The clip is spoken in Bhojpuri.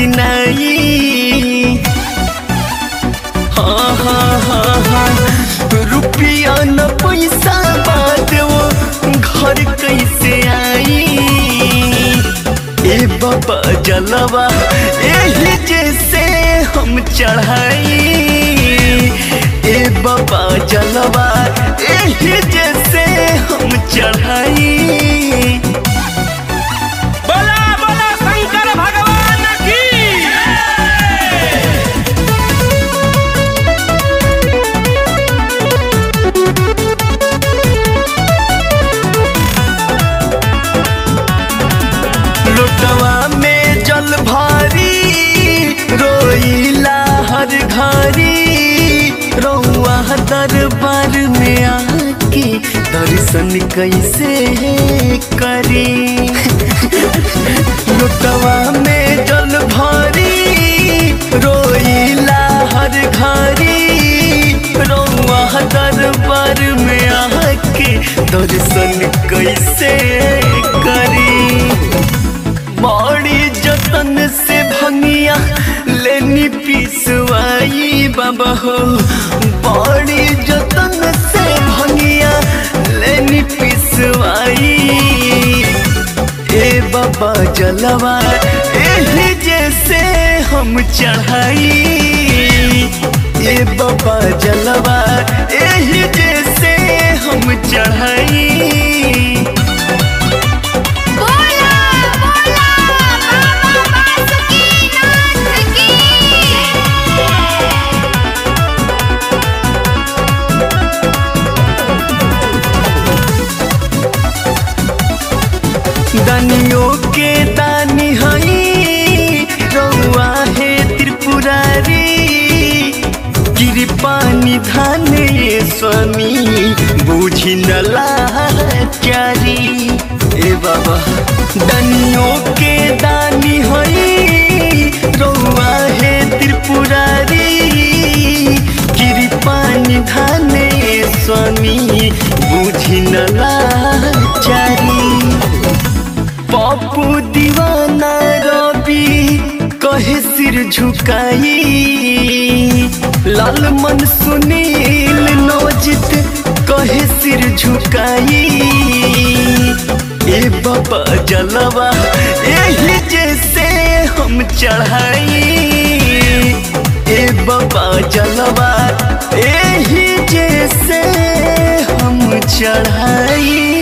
किनाई। हाँ हाँ हाँ हाँ रुपया न पैसा बाद वो घर कैसे आई। ए बाबा जलवा एही जैसे हम चढ़ाई। ए बाबा जलवा एही जैसे हम चढ़ाई। बोला बोला शंकर भगवान की। लोटवा में जल भारी रोइला हर घड़ी। रउआ दरबार में आके दर्शन कैसे करी। लोटवा में जल भारी रोइला हर घड़ी। रउआ दरबार में आके दर्शन कैसे करी। बड़ी जतन से भंगिया लेनी पिसवाई बाबा हो। बड़ी जतन से भंगिया लेनी पिसवाई। ए बाबा जलवा एही जैसे हम चढ़ाई। ए बाबा जलवा एही जैसे हम चढ़ाई। दानियों के दानी हई रउआ है त्रिपुरारी। कृपा निधान ये स्वामी बूझी न लाचारी। ए बाबा दानियों के दानी हई रउआ है त्रिपुरारी। कृपा निधान ये स्वामी बूझी न लाचारी। पप्पू दीवाना रवि कहे सिर झुकाई। लाल मन सुनील नौजित कहे सिर झुकाई। ए बाबा जलवा एही जैसे हम चढ़ाई। ए बाबा जलवा एही जैसे हम चढ़ाई।